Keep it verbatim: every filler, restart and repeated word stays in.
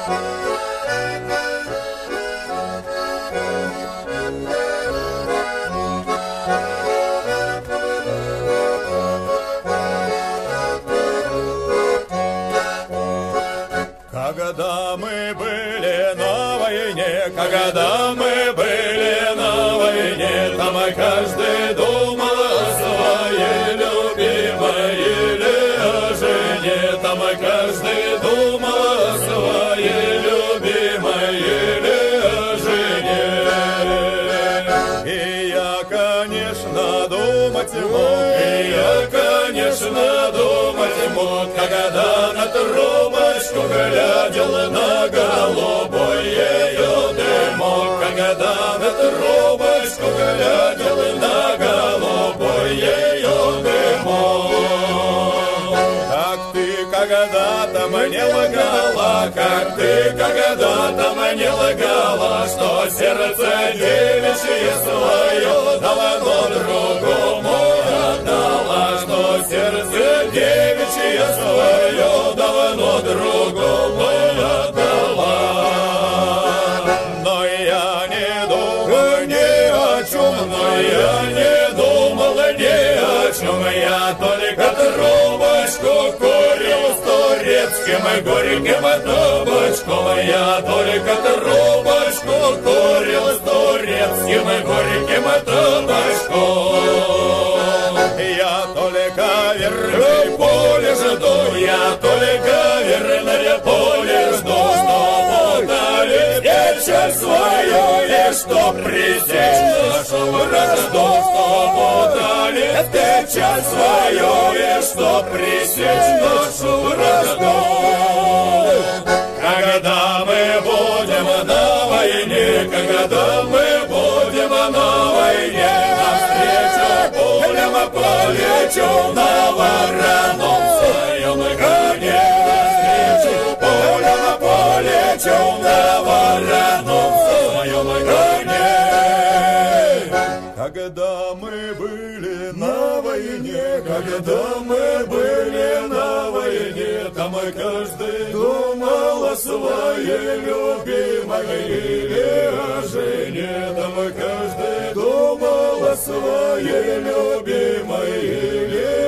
Когда мы были на войне, когда мы были на войне, там каждый думал о своей любимой или о жене, там каждый думал о своей любимой или о жене. И я, конечно, думать мог, и я, конечно, думать мог, когда на трубочку глядел на голубой ее дымок, когда на трубочку глядел на голубой ее дымок. Как ты когда-то мне лгала, как ты когда-то мне лгала, что сердце девичье свое давно другому отдала, что сердце девичье свое давно другому отдала. Но я не думал ни о чем, но я не думал ни о чем, я только трубочку курил с турецким и горьким табачком, я только трубочку курил с турецким и горьким табачком. Я только верное поле жду, я только верное поле жду, что удалит печаль свою и что пресечь нашу вражду, что удалит печаль свою и что пресечь нашу вражду. Когда мы будем на войне, когда мы будем на войне, навстречу пулям полечу на вороном своем коне, навстречу пулям полечу на вороном своем коне. Когда мы были на войне, когда мы были на войне, там каждый думал о своей любимой или о жене, там каждый думал о своей любимой или